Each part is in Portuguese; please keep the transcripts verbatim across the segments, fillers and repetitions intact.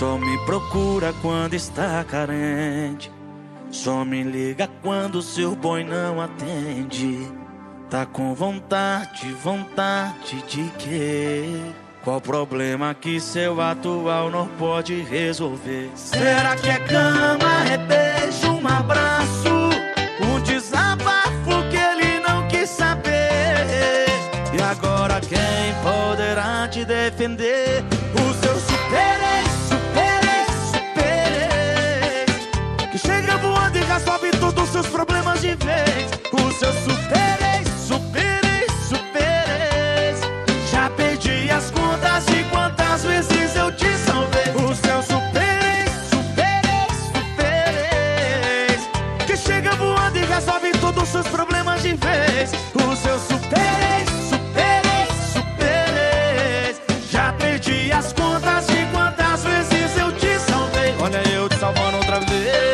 Só me procura quando está carente, só me liga quando seu boy não atende. Tá com vontade, vontade de quê? Qual problema que seu atual não pode resolver? Será que é cama, é beijo, um abraço, um desabafo que ele não quis saber? E agora quem poderá te defender? O seu super ex, super ex, super ex, que chega voando e resolve todos os seus problemas de vez. O seu super ex, super ex, super ex, já perdi as contas de quantas vezes eu te salvei. O seu super ex, super ex, super ex, que chega voando e resolve todos os seus problemas de vez. O seu super ex, super ex, super ex, já perdi as contas de quantas vezes eu te salvei. Olha eu te salvando outra vez.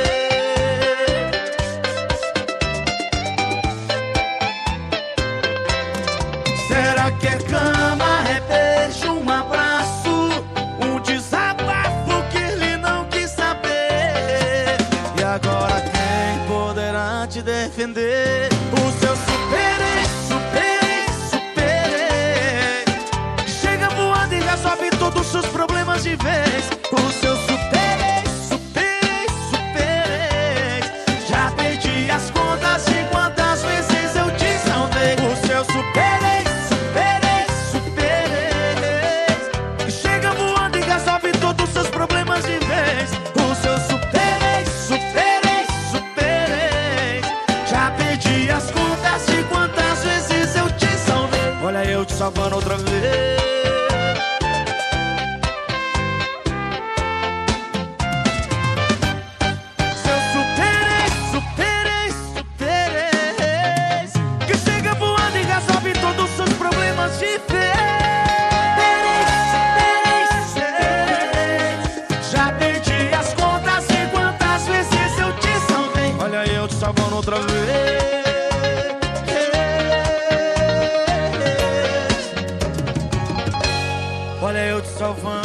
Será que é cama, é beijo, um abraço, um desabafo que ele não quis saber? E agora quem poderá te defender? O seu super ex, super ex, super ex, que chega voando e resolve todos os seus problemas de vez. O seu super ex, super ex, super ex, já perdi as contas de quantas vezes eu te salvei. O seu super ex, super ex, super ex, que chega voando e resolve todos os seus problemas de vez. O seu super ex, super ex, super ex, já perdi as contas de quantas vezes eu te salvei. Olha eu te salvando outra vez. Seu super ex, super ex, super ex, que chega voando e resolve todos os seus problemas de vez. Já perdi as contas de quantas vezes eu te salvei. Olha eu te salvando outra vez. Olha eu te salvando.